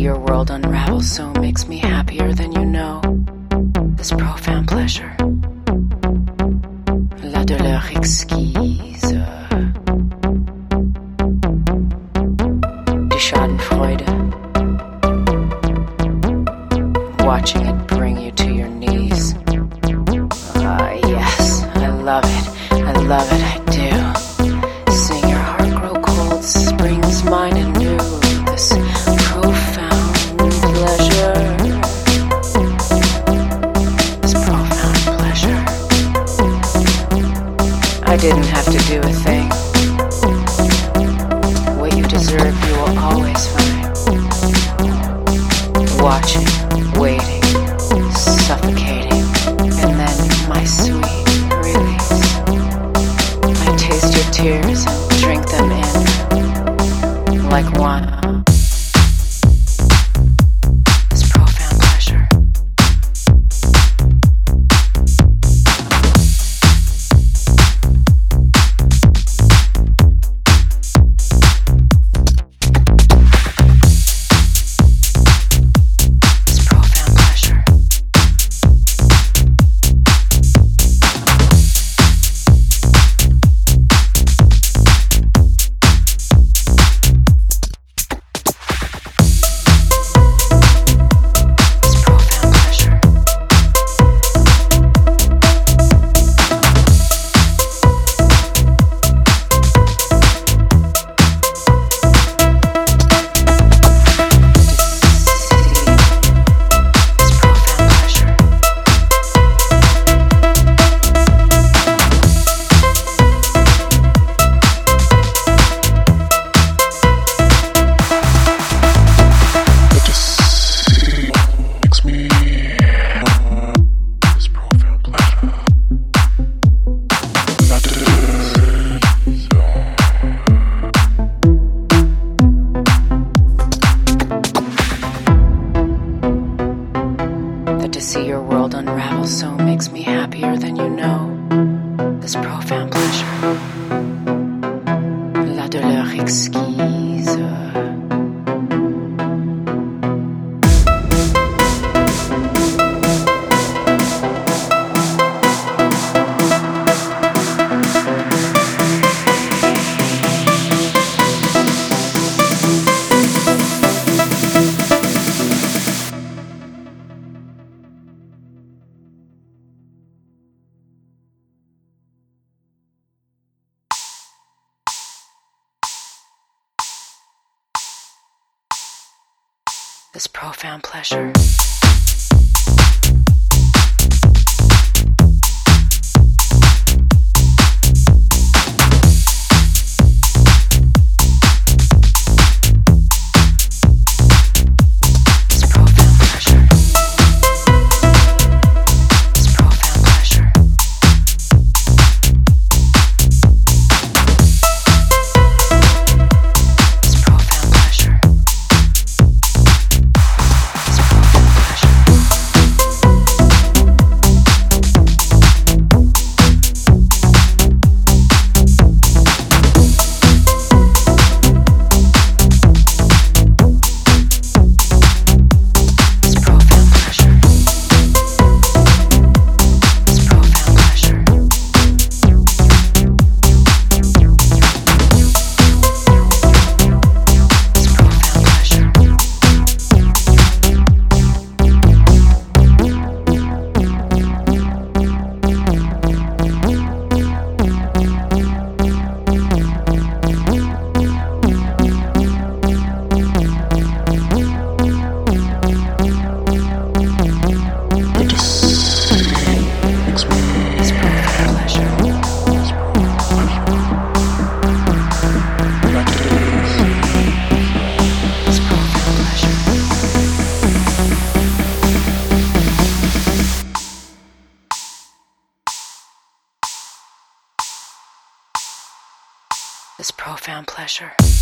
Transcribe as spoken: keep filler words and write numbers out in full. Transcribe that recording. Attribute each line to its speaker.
Speaker 1: your world unravel so makes me happier than you know. This profound pleasure, la douleur exquise, die Schadenfreude, watching it bring you to your knees. Ah, uh, yes, I love it, I love it, I do. Seeing your heart grow cold springs mine anew. This profound pleasure, this profound pleasure. I didn't have to do a thing. What you deserve you will always find. Watching, waiting, suffocating, and then my sweet release. I taste your tears and drink them in like wine. This profound pleasure. To see your world unravel so makes me happier than you know. This profound pleasure, la douleur exquise. This profound pleasure. This profound pleasure.